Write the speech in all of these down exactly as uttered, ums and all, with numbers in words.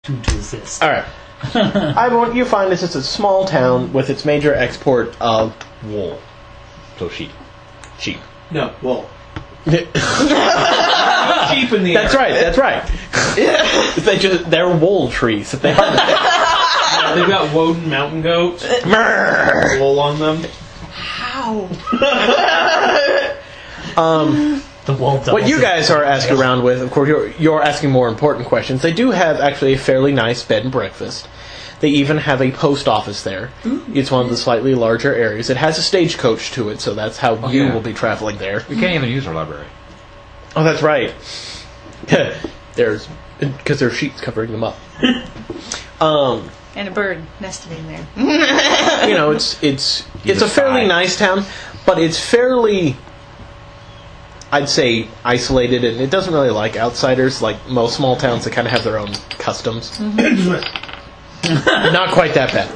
to, to exist. All right. I want you to find this is a small town with its major export of wool. So sheep. Sheep. No, wool. That's Sheep in the air. right. That's right. they just they're wool trees that they harvest. Yeah, they've got Woden mountain goats. Wool on them. How? um, The wool what you guys are asking around with, of course, you're, you're asking more important questions. They do have actually a fairly nice bed and breakfast. They even have a post office there. Ooh. It's one of the slightly larger areas. It has a stagecoach to it, so that's how oh, you yeah. will be traveling there. We can't even use our library. Oh, that's right. There's because there's sheets covering them up. um, and a bird nested in there. You know, it's it's you it's a fairly nice town, but it's fairly, I'd say, isolated, and it doesn't really like outsiders. Like most small towns, that kind of have their own customs. Mm-hmm. Not quite that bad.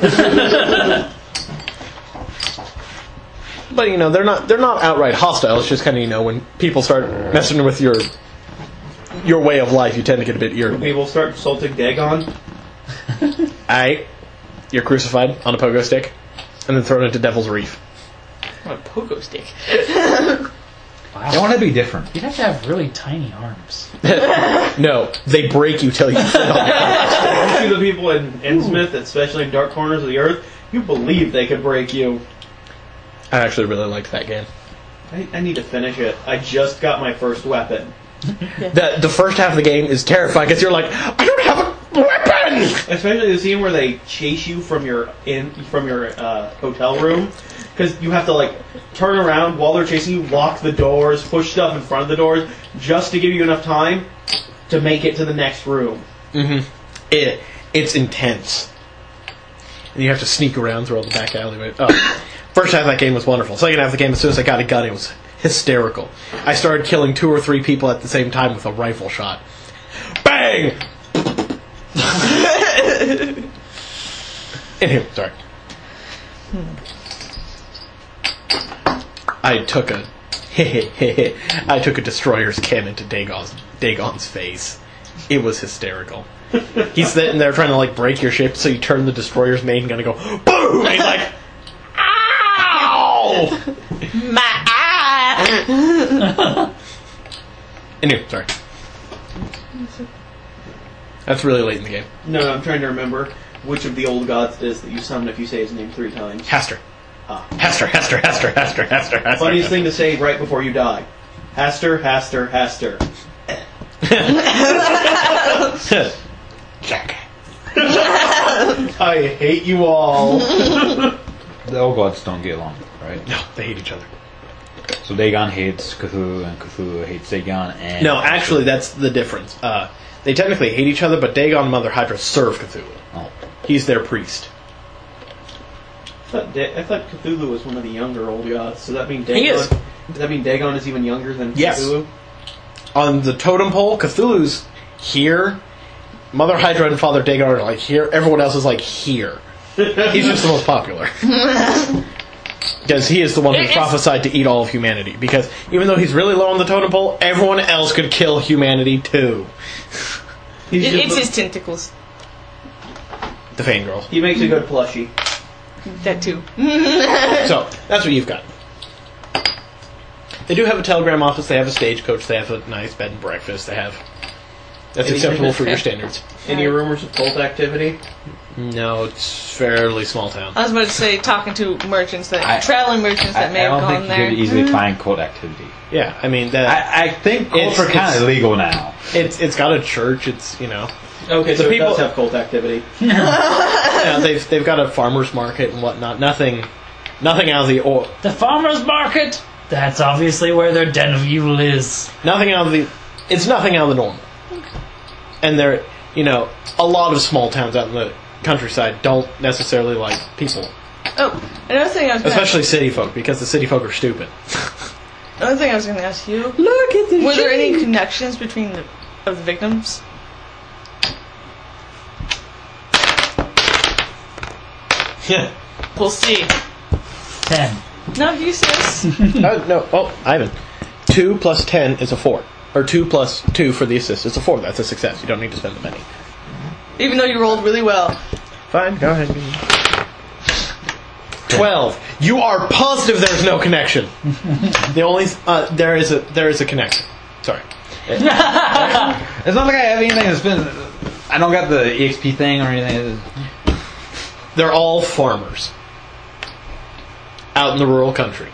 But you know, they're not they're not outright hostile. It's just kind of, you know, when people start messing with your your way of life, you tend to get a bit irritable. People start insulting Dagon. Aight, you're crucified on a pogo stick and then thrown into Devil's Reef. What a pogo stick. Wow. They want to be different. You'd have to have really tiny arms. No, they break you till you fit on the You see the people in Innsmouth, especially in dark corners of the earth, you believe they could break you. I actually really liked that game. I, I need to finish it. I just got my first weapon. the The first half of the game is terrifying because you're like, I don't have a weapon! Especially the scene where they chase you from your in from your uh, hotel room. Because you have to, like, turn around while they're chasing you, lock the doors, push stuff in front of the doors, just to give you enough time to make it to the next room. Mm-hmm. It, it's intense. And you have to sneak around through all the back alleyway. Oh. First half of that game was wonderful. Second half of the game, as soon as I got a gun, it was hysterical. I started killing two or three people at the same time with a rifle shot. Bang! Anyway, sorry. Hmm. I took a I took a destroyer's cannon to Dagon's, Dagon's face. It was hysterical. He's sitting there trying to like break your ship, so you turn the destroyer's main gun and go boom. And he's like, ow! My eye. Anyway, sorry. That's really late in the game. No, no, I'm trying to remember which of the old gods it is that you summon if you say his name three times. Hastur. Ah. Hastur, Hastur, Hastur, Hastur, Hastur, Hastur. Funniest thing to say right before you die. Hastur, Hastur, Hastur. Jack. I hate you all. The old gods don't get along, right? No, they hate each other. So Dagon hates Cthulhu, and Cthulhu hates Dagon, and... No, actually, that's the difference. Uh, they technically hate each other, but Dagon and Mother Hydra serve Cthulhu. Oh. He's their priest. I thought, Da- I thought Cthulhu was one of the younger old gods. So that mean Dagon? He is. Does that mean Dagon is even younger than Yes. Cthulhu? On the totem pole, Cthulhu's here. Mother Hydra and Father Dagon are like here. Everyone else is like here. He's just the most popular. Because he is the one who prophesied to eat all of humanity. Because even though he's really low on the totem pole, everyone else could kill humanity too. It, it's his tentacles. The Fangirl. He makes a good plushie. That too. So, that's what you've got. They do have a telegram office, they have a stagecoach, they have a nice bed and breakfast, they have... That's Any acceptable for rumors? your standards. Any rumors of cult activity? No, it's fairly small town. I was about to say, talking to merchants, that I- traveling merchants that I, may I have don't gone think there. you could easily find cult activity. Yeah, I mean, that I, I think It's- cults are kind it's- of legal now. it's it's got a church, it's, you know... Okay, The so people- it does have cult activity. you know, they've they've got a farmer's market and whatnot. Nothing nothing out of the... Or, The farmer's market? That's obviously where their den of evil is. nothing out of the... It's nothing out of the normal. And they're, you know, a lot of small towns out in the countryside don't necessarily like people. Oh, another thing I was going to Especially city folk, because the city folk are stupid. Another thing I was going to ask you. Look at the Were there any connections between the of the victims? Yeah. We'll see. Ten. No, you sis. uh, no, oh, Ivan. Two plus ten is a four. Or two plus two for the assist is a four. That's a success. You don't need to spend the many. Even though you rolled really well. Fine, go ahead. Twelve. You are positive there's no connection. The only uh, there is a there is a connection. Sorry. It's not like I have anything that's been. I don't got the E X P thing or anything. They're all farmers out in the rural country.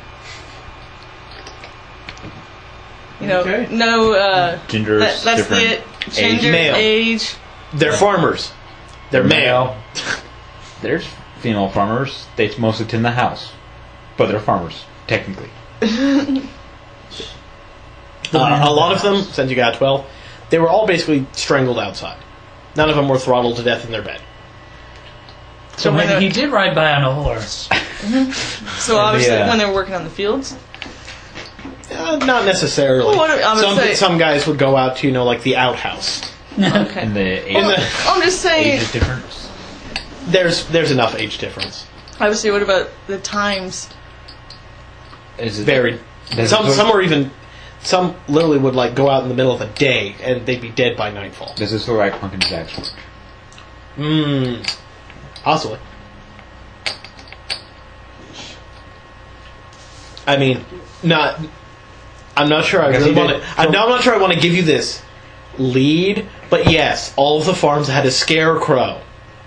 You know, Okay. no, uh... Genders, that, that's different the gender, Male. age. They're farmers. They're male. There's female farmers. They mostly tend the house, but they're farmers technically. Uh, a lot of them, since you got twelve, they were all basically strangled outside. None of them were throttled to death in their bed. So when maybe the- he did ride by on a horse. So obviously, Yeah. when they were working on the fields. Uh, not necessarily. Well, what- I'm gonna some say- some guys would go out to, you know, like the outhouse. Okay. And the age, In the, I'm just saying, age is difference. there's there's enough age difference. obviously, what about the times? Is it Varied. does Some it, some are even some literally would like go out in the middle of the day and they'd be dead by nightfall. Does this look like Pumpkin Jack's work? Hmm. Possibly. I mean, not. I'm not sure. I Because really he want did- to. I'm, I'm not sure. I want to give you this lead, but yes, all of the farms had a scarecrow.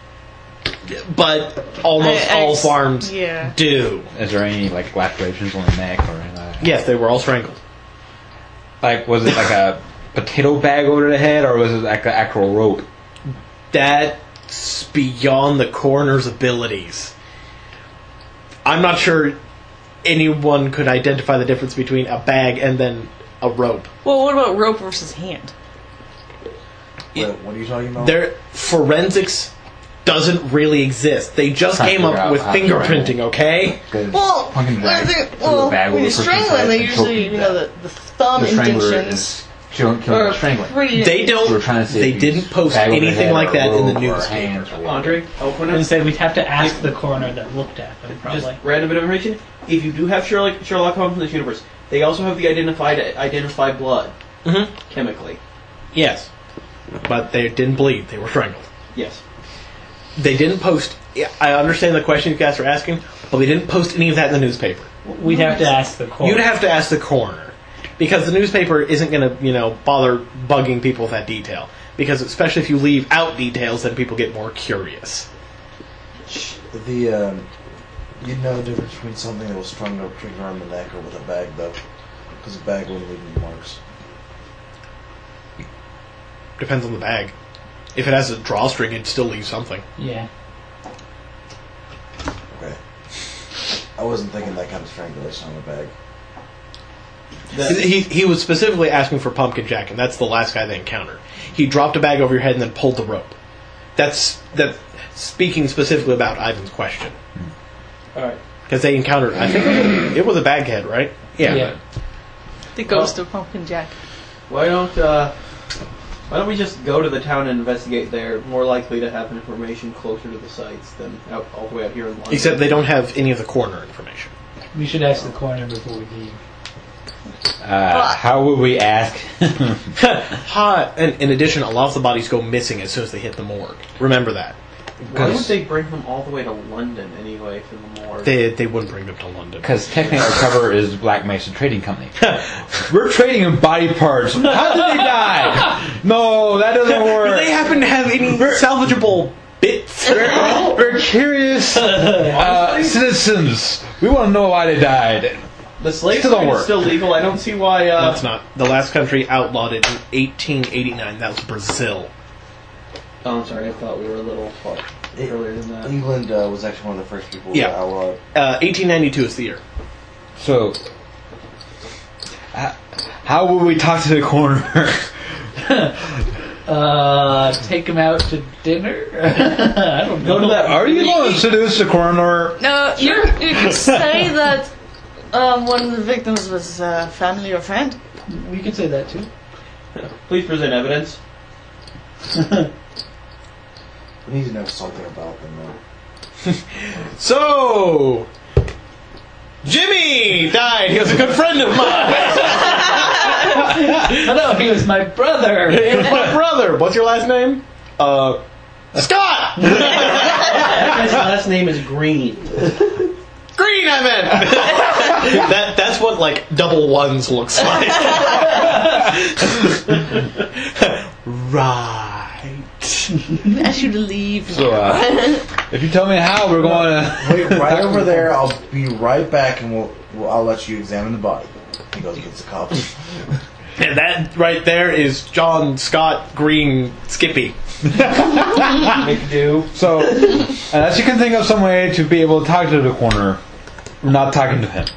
But almost I- I all ex- farms yeah. do. Is there any like lacerations on the neck or anything like that? Yes, they were all strangled. Like, was it like a potato bag over the head, or was it like an actual rope? That's beyond the coroner's abilities. I'm not sure anyone could identify the difference between a bag and then a rope. Well, what about rope versus hand? Wait, what are you talking about? Their forensics doesn't really exist. They just Trying to came figure up out with how to fingerprinting, okay? Well, Pumpkin I Jack think, threw well a bag when over you're the person's strangling, head they and usually, choked you him know, to the, the thumb The strangler indentions is killing, killing are the strangling. pretty. They So we're don't. trying to see They if he's didn't post bag over the anything head like or that in the rope or newspaper. hands or whatever. Andre, I'll point And out say we'd have to ask the coroner that looked at them, probably. just random bit of information. If you do have Sherlock, Sherlock Holmes in this universe, they also have the identified identified blood Mm-hmm. chemically. Yes, but they didn't bleed. They were strangled. Yes. They didn't post. I understand the question you guys are asking, but they didn't post any of that in the newspaper. We'd have to ask the coroner. You'd have to ask the coroner because the newspaper isn't going to, you know, bother bugging people with that detail. Because especially if you leave out details, then people get more curious. The um, you'd know the difference between something that was strung up trigger around the neck or with a bag, though, because a bag wouldn't leave any marks. Depends on the bag. If it has a drawstring, it'd still leave something. Yeah. Okay. I wasn't thinking that kind of strangulation on a bag. That- He, he was specifically asking for Pumpkin Jack, and that's the last guy they encountered. He dropped a bag over your head and then pulled the rope. That's that. Speaking specifically about Ivan's question, all right. because they encountered. I think it was, it was a baghead, right? Yeah. Yeah. The ghost of Pumpkin Jack. Why don't uh, Why don't we just go to the town and investigate there? More likely to have information closer to the sites than out all the way out here in London. Except they don't have any of the coroner information. We should ask the coroner before we leave. Uh, how would we ask? Ha! And in addition, a lot of the bodies go missing as soon as they hit the morgue. Remember that. Why would they bring them all the way to London anyway for the morgue? They they wouldn't bring them to London. Because technically our cover is Black Mesa Trading Company. We're trading in body parts. How did they die? No, that doesn't Do work. they happen to have any salvageable bits? We're, we're curious uh, citizens. We want to know why they died. The slave Still don't trade is work. still legal. I don't see why. Uh, No, it's not. The last country outlawed it in eighteen eighty-nine. That was Brazil. Oh, I'm sorry. I thought we were a little far earlier than that. England uh, was actually one of the first people Yeah. to outlaw it. Uh, eighteen ninety-two is the year. So, uh, how would we talk to the coroner? Uh, take him out to dinner? I don't know. Go to that. Are you going to seduce the coroner? No, you you could say that um, one of the victims was uh, family or friend. We could say that too. Please present evidence. We need to know something about them, though. So, Jimmy died. He was a good friend of mine. Oh no, he was my brother. He was my brother. What's your last name? Uh, Scott! His last name is Green. Green, I meant! that, that's what, like, double ones looks like. Right. I ask you to leave. So, uh, if you tell me how, we're going to... Wait right over there. I'll be right back, and we'll, we'll I'll let you examine the body. He goes and gets the cops. And that right there is John Scott Green Skippy. Make do. So, unless you can think of some way to be able to talk to the coroner, not talking to him.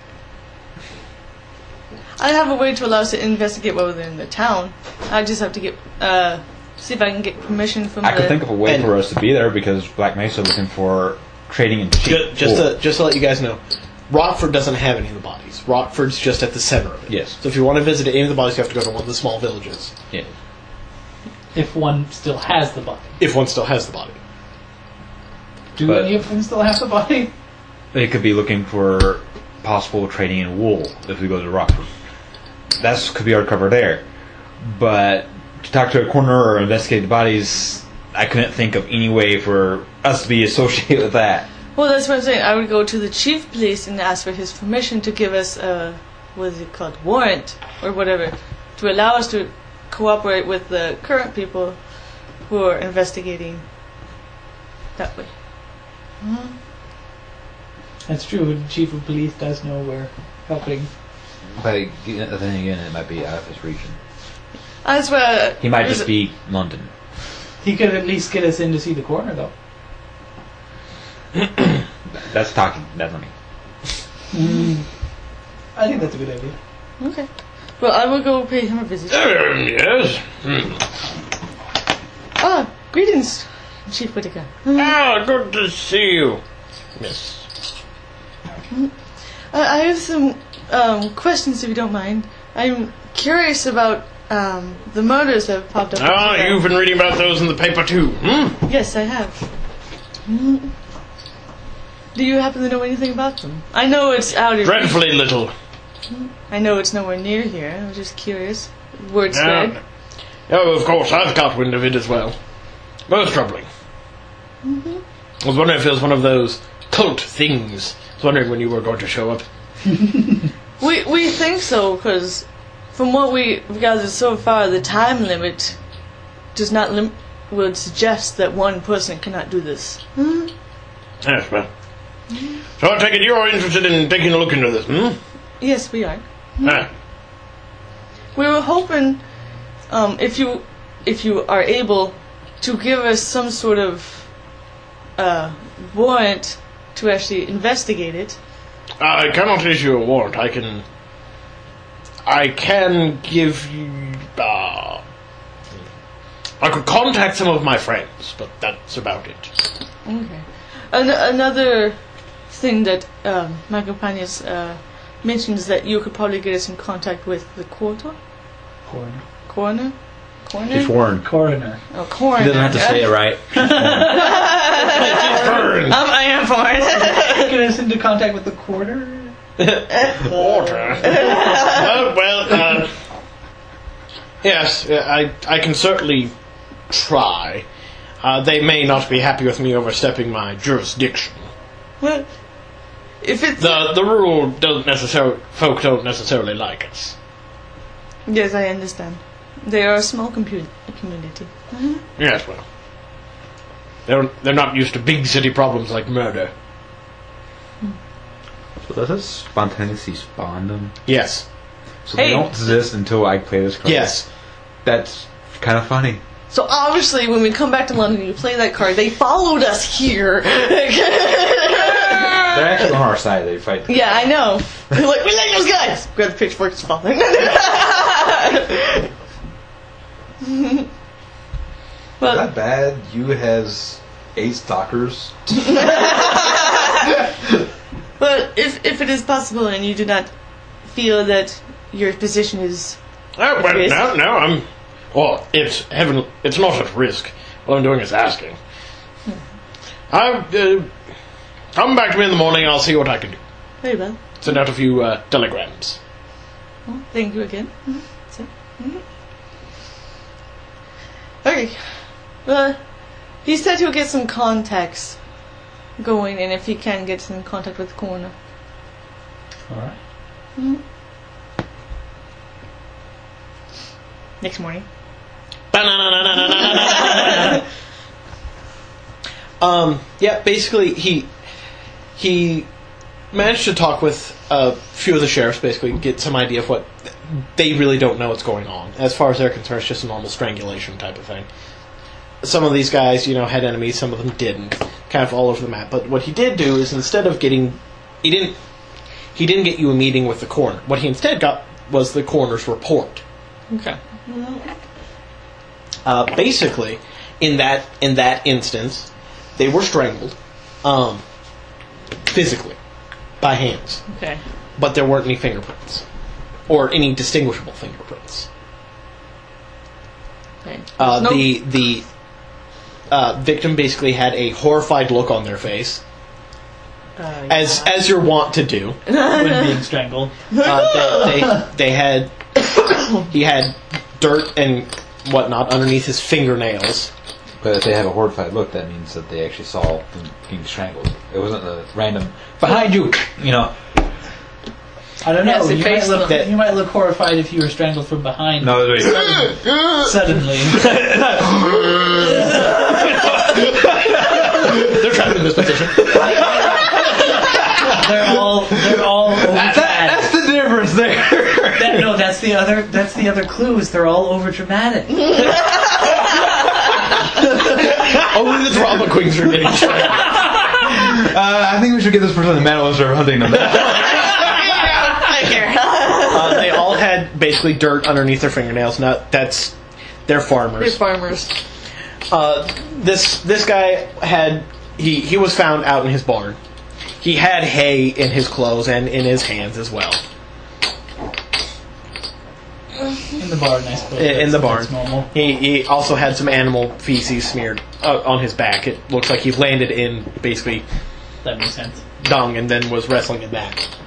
I have a way to allow us to investigate while we're in the town. I just have to get, uh, see if I can get permission from I the... could think of a way And- for us to be there because Black Mesa looking for trading in cheap Just, just, wool. to, just to let you guys know, Rockford doesn't have any of the bodies. Rockford's just at the center of it. Yes. So if you want to visit any of the bodies, you have to go to one of the small villages. Yeah. If one still has the body. If one still has the body. Do But- any of them still have the body? They could be looking for possible trading in wool if we go to Rockford. That could be our cover there. But to talk to a coroner or investigate the bodies, I couldn't think of any way for us to be associated with that. Well, that's what I'm saying. I would go to the chief police and ask for his permission to give us a, what is it called, warrant or whatever, to allow us to cooperate with the current people who are investigating that way. That's true. The chief of police does know we're helping. But then again, it might be out of his region. That's why He might just be London. He could at least get us in to see the coroner, though. That's talking, that's money. I think that's a good idea. Okay. Well, I will go pay him a visit. yes. Ah, greetings, Chief Whitaker. Ah, good to see you. Yes. Uh, I have some um, questions, if you don't mind. I'm curious about um, the murders that have popped up. Ah, today. you've been reading about those in the paper too, hmm? Yes, I have. Mm. Do you happen to know anything about them? I know it's out of... Dreadfully little. I know it's nowhere near here. I was just curious. Word Yeah. spread. Oh, of course, I've got wind of it as well. Most troubling. Mm-hmm. I was wondering if it was one of those cult things. I was wondering when you were going to show up. We we think so, because from what we've gathered so far, the time limit does not lim- would suggest that one person cannot do this. Hmm? Yes, well. So I take it you're interested in taking a look into this, hmm? Yes, we are. Ah. We were hoping, um, if you if you are able to give us some sort of uh, warrant to actually investigate it. I cannot issue a warrant. I can... I can give you... Uh, I could contact some of my friends, but that's about it. Okay. An- another thing that um, my companions uh, mentioned is that you could probably get us in contact with the quarter? Coroner. Coroner? Coroner? She's foreign. Coroner. Oh, coroner. He doesn't have to say it right. Burn! Um, I am foreign. Get us into contact with the coroner? Water. well, well uh, yes, I, I can certainly try. Uh, they may not be happy with me overstepping my jurisdiction. Well, if it's... The the rule doesn't necessarily... Folk don't necessarily like us. Yes, I understand. They are a small compu- community. Yes, well. They're, they're not used to big city problems like murder. So does it spontaneously spawn them? Yes. So Hey. they don't exist until I play this card? Yes. That's kind of funny. So obviously, when we come back to London and you play that card, they followed us here. They're actually on our side. They fight. Yeah, I know. They're like, we like those guys! Grab the pitchforks and fall. Well, that bad? You has eight stalkers. but if, if it is possible and you do not feel that your position is... Oh, well, risk? no, no, I'm... Well, it's heaven... It's not at risk. All I'm doing is asking. I, uh... Come back to me in the morning, I'll see what I can do. Very well. Send out a few, uh, telegrams. Well, thank you again. Mhm. So, mhm. Okay. Uh, he said he'll get some contacts going, and if he can get in contact with the coroner. Alright. Mm-hmm. Next morning. um, yeah, basically he he managed to talk with a few of the sheriffs, basically get some idea of what they really don't know what's going on. As far as they're concerned, it's just a normal strangulation type of thing. Some of these guys, you know, had enemies, some of them didn't, kind of all over the map. But what he did do is instead of getting, he didn't, he didn't get you a meeting with the coroner. What he instead got was the coroner's report. Okay. Uh, basically, in that in that instance, they were strangled, um, physically, by hands. Okay. But there weren't any fingerprints. Or any distinguishable fingerprints. Okay. Uh, Nope. The the uh, victim basically had a horrified look on their face, Uh, as yeah. as you're wont to do. When being strangled. Uh, they, they they had he had dirt and whatnot underneath his fingernails. But if they have a horrified look, that means that they actually saw them being strangled. It wasn't a random behind you, you know. I don't know. Yes, it you, might faced look, them. you might look horrified if you were strangled from behind. No, wait. Suddenly. They're trapped in this position. they're all they're all over That, dramatic. that's the difference there. That, no, that's the other that's the other clue is they're all over dramatic. Only the drama queens are getting trapped. Uh, I think we should get this person the manual and start hunting them. Uh, they all had basically dirt underneath their fingernails. Not that's they're They're farmers. farmers. Uh, this this guy had he he was found out in his barn. He had hay in his clothes and in his hands as well. In the barn, I suppose. In, in the That's- barn, That's normal. he he also had some animal feces smeared uh, on his back. It looks like he landed in basically That makes sense. dung and then was wrestling in that.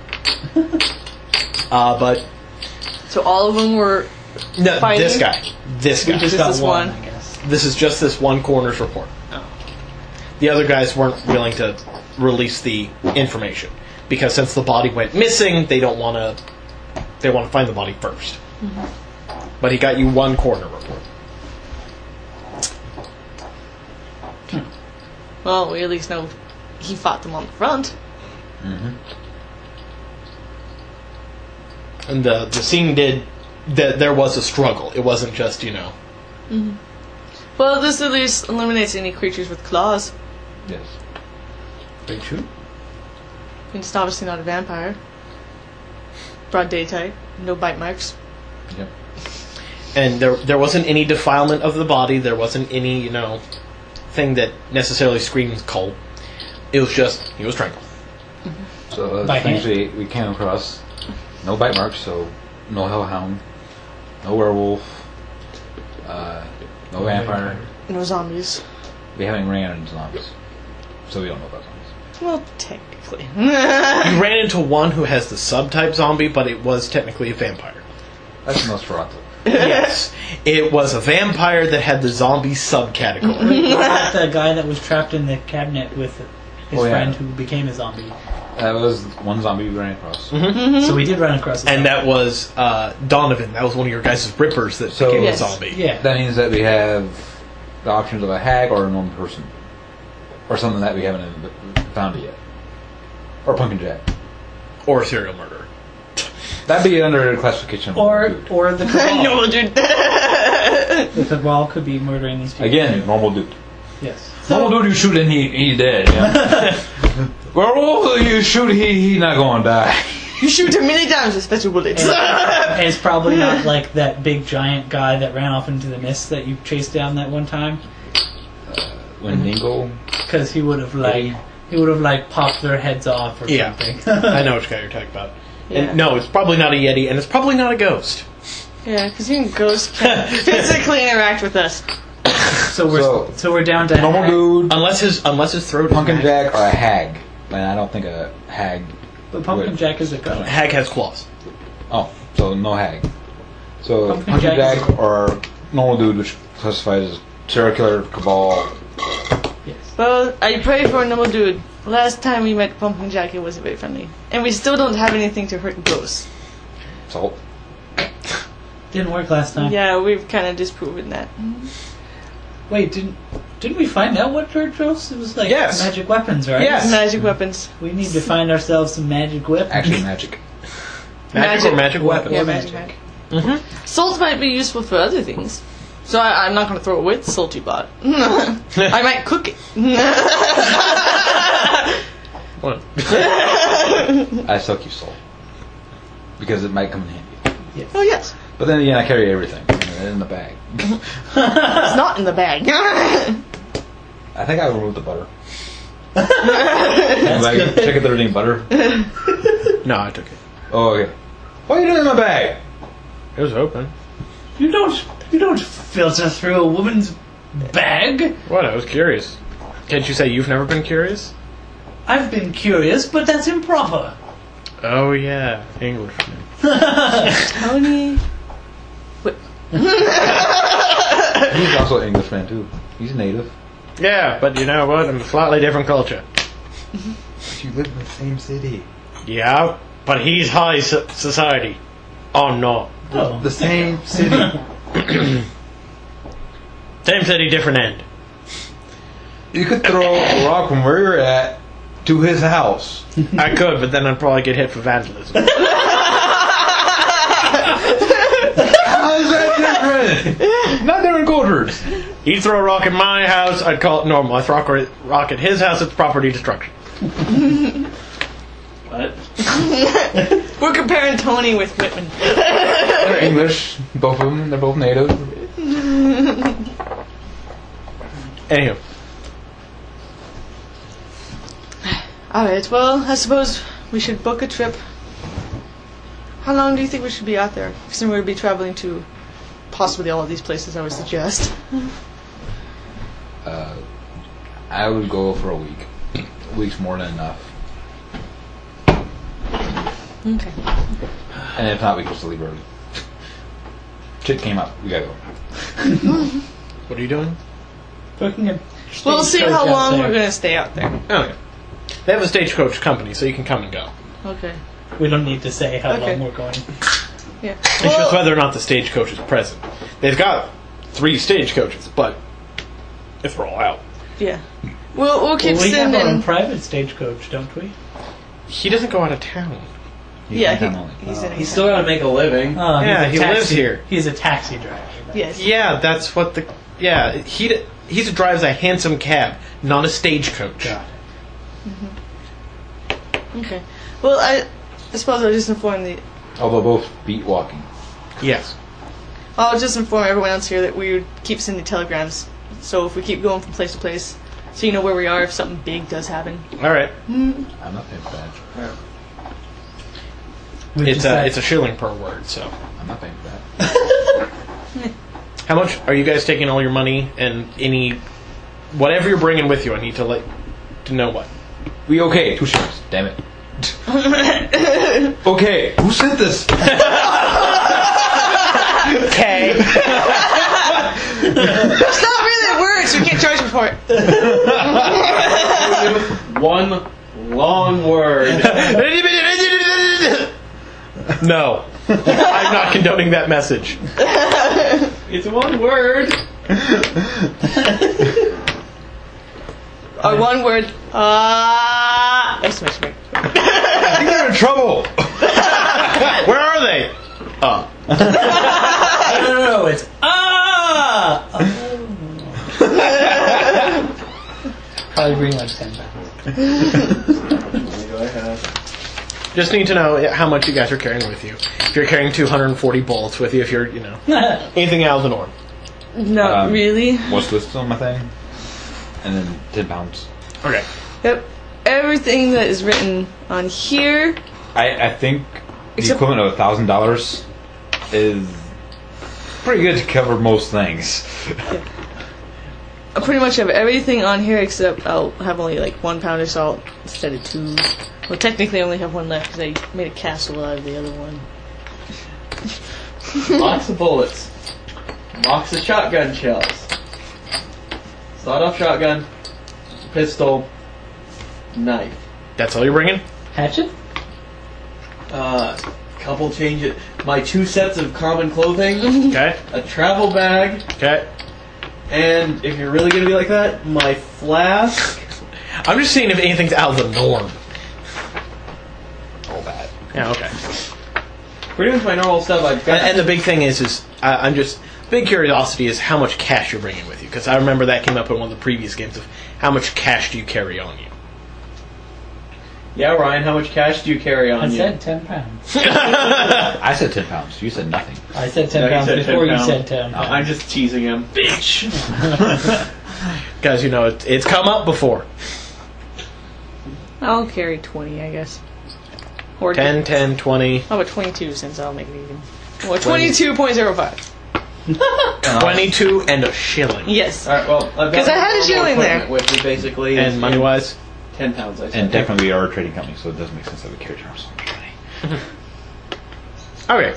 Uh, but So all of them were. no, Fighting? this guy, this We guy. just This got is one, one. I guess. This is just this one coroner's report. Oh. The other guys weren't willing to release the information because since the body went missing, they don't want to. They want to find the body 1st But he got you one coroner report. Well, we at least know he fought them on the front. And the the scene did that. There was a struggle. It wasn't just you know. Well, this at least eliminates any creatures with claws. Yes. Very true. It's obviously not a vampire. Broad daytime, no bite marks. Yep. And there there wasn't any defilement of the body. There wasn't any you know thing that necessarily screams cult. It was just he was strangled. So uh, By the things hand. we, we came across, no bite marks, so no hellhound, no werewolf, uh, no vampire. No zombies. We haven't ran into zombies, so we don't know about zombies. Well, technically. You ran into one who has the subtype zombie, but it was technically a vampire. That's Nosferatu. Yes, it was a vampire that had the zombie subcategory. What about the guy that was trapped in the cabinet with his Oh, yeah. friend who became a zombie? That was one zombie we ran across. So we did run across a And zombie. that was uh, Donovan. That was one of your guys' rippers that So- became Yes. a zombie. Yeah. That means that we have the options of a hag or a normal person, or something that we haven't found yet, or pumpkin jack. Or a serial murderer. That'd be under the classification of Or normal dude. or the cabal. No, dude. The cabal could be murdering these people. Again, normal dude. Yes. Normal dude you shoot and he he dead. Yeah. Werewolf you shoot he he not gonna die. You shoot him many times with special bullets. And it's probably not like that big giant guy that ran off into the mist that you chased down that one time, Wendigo. because he would have like he would have like popped their heads off or Yeah. something. I know which guy you're talking about. Yeah. And no, it's probably not a Yeti, and it's probably not a ghost. Yeah, because even ghosts can't physically interact with us. So we're So- so, we're down to Normal hag. dude, Unless his unless his throat is pumpkin back. jack, or a hag. And I don't think a hag. But Pumpkin would- Jack is a ghost. Hag has claws. Oh, so no hag. So Pumpkin pumpkin, jack jack, is- or normal dude, which classifies as circular cabal. Yes. Well, I pray for a noble dude. Last time we met Pumpkin Jack, it wasn't very friendly. And we still don't have anything to hurt ghosts. Salt. Didn't work last time. Yeah, we've kind of disproven that. Wait, didn't didn't we find out what hurt ghosts? It was like Yes. magic weapons, right? Yes. Magic weapons. We need to find ourselves some magic weapons. Actually, magic. Magic or magic weapons? Yeah, Or magic. magic. magic. Salt might be useful for other things. So I, I'm not going to throw away the salty bot. I might cook it. What? I still keep salt. Because it might come in handy. Oh, yes. But then again, I carry everything in the bag. It's not in the bag. I think I removed the butter. That's Like, good. check if there's any butter. No, I took it. Oh, okay. What are you doing in my bag? It was open. You don't you don't filter through a woman's bag. What? I was curious. Can't you say you've never been curious? I've been curious, but that's improper. Oh yeah, English. Tony. He's also an Englishman, too. He's native. Yeah, but you know what? I'm a slightly different culture. You live in the same city. Yeah, but he's high so- society. Oh no. Oh. The same city. Same city, different end. You could throw a rock from where you're at to his house. I could, but then I'd probably get hit for vandalism. How is that different? Not different cultures. He'd throw a rock at my house, I'd call it normal. I throw a rock at his house, it's property destruction. What? We're comparing Tony with Whitman. They're English, both of them. They're both native. Anywho, Alright, well, I suppose we should book a trip. How long do you think we should be out there? Because we'll be traveling to possibly all of these places I would suggest. Uh, I would go for a week. A week's more than enough. Okay. And if not, we can just leave early. Shit came up. We gotta go. what are you doing? Booking a We'll see stagecoach how out long there. we're going to stay out there. Oh, yeah. They have a stagecoach company, so you can come and go. Okay. We don't need to say how Okay. long we're going. Yeah. It's just whether or not the stagecoach is present. They've got three stagecoaches, but if they're all out. Yeah. We'll, we'll keep Well, we have our own sending. private stagecoach, don't we? He doesn't go out of town. Yeah, He's in he, town only. he's in He's still got to make a living. Oh, Yeah, he's a he taxi- lives here. He's a taxi driver. Yes. Yeah, that's what the. Yeah, he he drives a handsome cab, not a stagecoach. Got it. Okay. Well, I, I suppose I'll just inform the. Although both beat walking. Yes. I'll just inform everyone else here that we would keep sending telegrams. So if we keep going from place to place, so you know where we are if something big does happen. All right. I'm not paying for that. We've It's a decided- it's a shilling per word. So, I'm not paying for that. how much are you guys taking all your money and any whatever you're bringing with you? I need to let to know what. We okay. Two shillings. Damn it. Okay. Who sent this? Okay. It's not really a word, so we can't charge me for it. One long word. No, I'm not condoning that message. It's one word. Or one word. Ah. Exclamation mark. I think they're in trouble. Where are they? Uh. No, no, no, it's ah. Oh. Probably bring like ten pounds. Just need to know how much you guys are carrying with you. If you're carrying two hundred forty bullets with you, if you're, you know, anything out of the norm. Not Um, really. What's listed on my thing? And then ten pounds. Okay. Yep. Everything that is written on here. I, I think the Except- equivalent of a thousand dollars is pretty good to cover most things. I pretty much have everything on here except I'll have only like one pound of salt instead of two. Well, technically I only have one left because I made a castle out of the other one. Box of bullets. Box of shotgun shells. Sawed-off shotgun, pistol, knife. That's all you're bringing? Hatchet? Uh, couple changes. My two sets of common clothing, Okay. a travel bag, Okay. and if you're really gonna be like that, my flask. I'm just seeing if anything's out of the norm. All that. Yeah, okay. Pretty much my normal stuff. I've got. And, and the big thing is, is I, I'm just big curiosity is how much cash you're bringing with you, because I remember that came up in one of the previous games of how much cash do you carry on you. Yeah, Ryan, how much cash do you carry on I you? said ten pounds. I said ten pounds. You said nothing. I said ten No, he pounds said before ten you pounds. said ten Uh, pounds. I'm just teasing him. Bitch. Guys, you know it, it's come up before. I'll carry twenty, I guess. Or ten, ten, twenty, How about twenty-two since I'll make it even? Well, twenty-two point zero five. twenty-two, and a shilling. Yes. All right, well, I've got 'Cause I had a normal shilling equipment, there. which is basically is And money wise, ten pounds. I said. And definitely we are a trading company, so it doesn't make sense that we carry terms so much money. okay.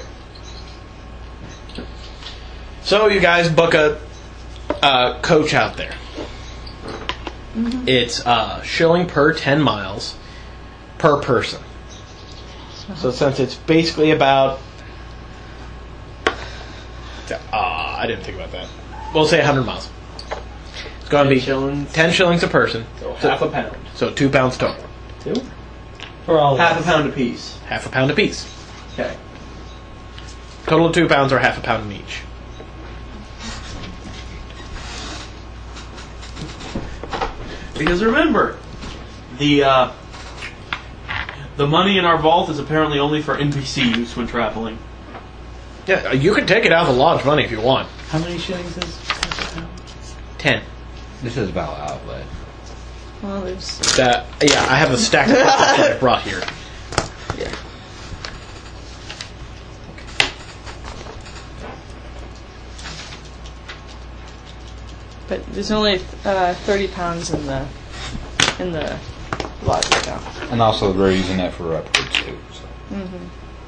So you guys book a uh, coach out there. It's uh, shilling per ten miles per person. So since it's basically about, uh, I didn't think about that. We'll say one hundred miles. It's going to Ten be shillings. ten shillings a person. So half a pound. So two pounds total. Two? For all Half of a us. pound apiece. Half a pound apiece. Okay. Total of two pounds or half a pound in each. Because remember, the uh, the money in our vault is apparently only for N P C use when traveling. Yeah, you can take it out of the lodge money if you want. How many shillings is half a pound? Ten. This is about outlet. Well, there's. That, yeah, I have a stack of questions that I brought here. Yeah. But there's only uh, thirty pounds in the in the lodge right now. And also they're using that for upgrades too. So. Mm-hmm.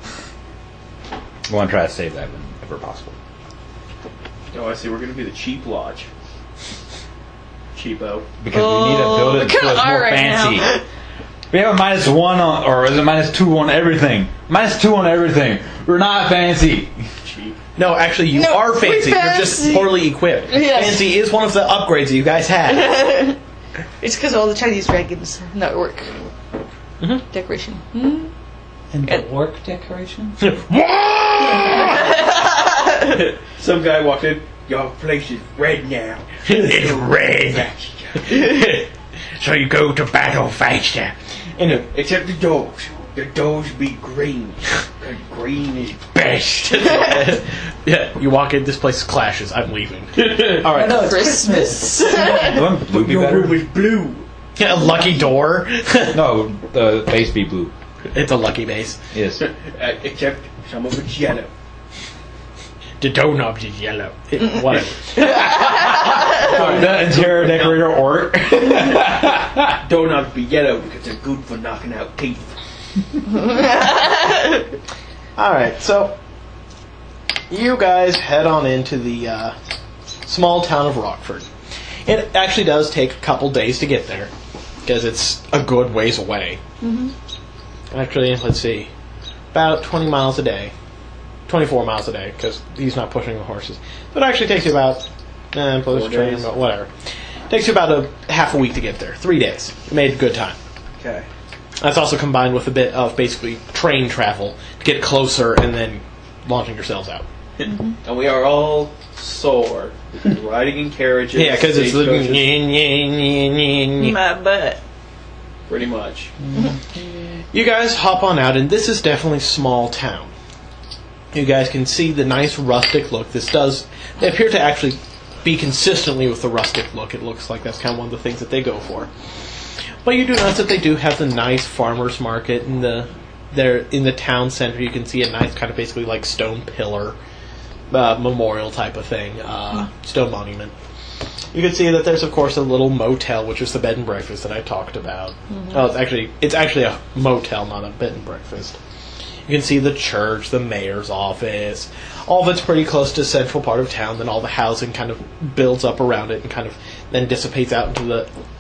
We want to try to save that whenever possible. Oh, I see. We're going to be the cheap lodge. Cheapo. Because we need to build Oh, it we so kinda it's are more right fancy. now. We have a minus one on, or is it minus two on everything? Minus two on everything. We're not fancy. Cheap. No, actually, you No, are we're fancy. You're just fancy. poorly equipped. Yes. Fancy is one of the upgrades that you guys had. It's because all the Chinese dragons network Mhm. decoration. Hmm? And the And- work decoration? Some guy walked in. Your place is red now. It's red. So you go to battle faster. Anyway, Except the doors. The doors be green. And green is best. Yeah, you walk in, this place clashes. I'm leaving. All right. No, it's Christmas. Wouldn't blue be your better? room is blue. Yeah, a lucky door. No, the base be blue. It's a lucky base. Yes. Uh, except some of it's yellow. The doorknob is yellow. It, whatever. The interior decorator orc. Donuts be yellow because they're good for knocking out teeth. All right, so you guys head on into the uh, small town of Rockford. It actually does take a couple days to get there because it's a good ways away. Mm-hmm. Actually, let's see, about twenty miles a day, twenty-four miles a day because he's not pushing the horses. So it actually takes you about, eh, plus Four train, days. but whatever. Takes you about a half a week to get there. Three days. You made good time. Okay. That's also combined with a bit of basically train travel to get closer and then launching yourselves out. And we are all sore. Riding in carriages. Yeah, because it's the stagecoaches, My butt. pretty much. You guys hop on out, and this is definitely small town. You guys can see the nice rustic look. This does. They appear to actually be consistently with the rustic look. It looks like that's kind of one of the things that they go for. But you do notice that they do have the nice farmers market in the there in the town center. You can see a nice kind of basically like stone pillar uh, memorial type of thing, uh, stone monument. You can see that there's of course a little motel, which is the bed and breakfast that I talked about. Oh, it's actually it's actually a motel, not a bed and breakfast. You can see the church, the mayor's office. All of it's pretty close to the central part of town. Then all the housing kind of builds up around it, and kind of then dissipates out into the